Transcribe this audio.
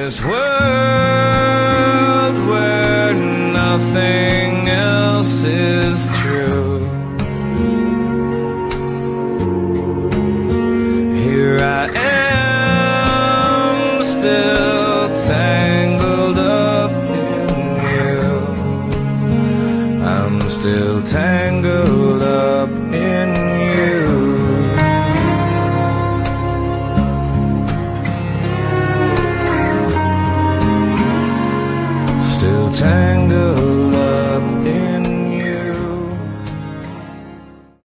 this world where nothing else is true. Here I am, still tangled up in you. I'm still tangled up in you.